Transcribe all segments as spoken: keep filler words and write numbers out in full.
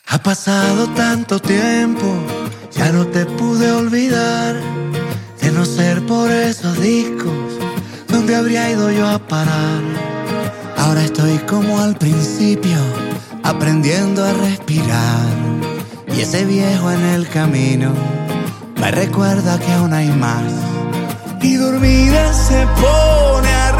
Ha pasado tanto tiempo, ya no te pude olvidar. De no ser por esos discos, ¿dónde habría ido yo a parar? Ahora estoy como al principio, aprendiendo a respirar. Y ese viejo en el camino me recuerda que aún hay más. Y dormida se pone a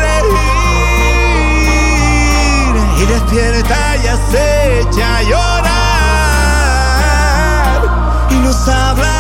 reír, y despierta y acecha a llorar, y nos habla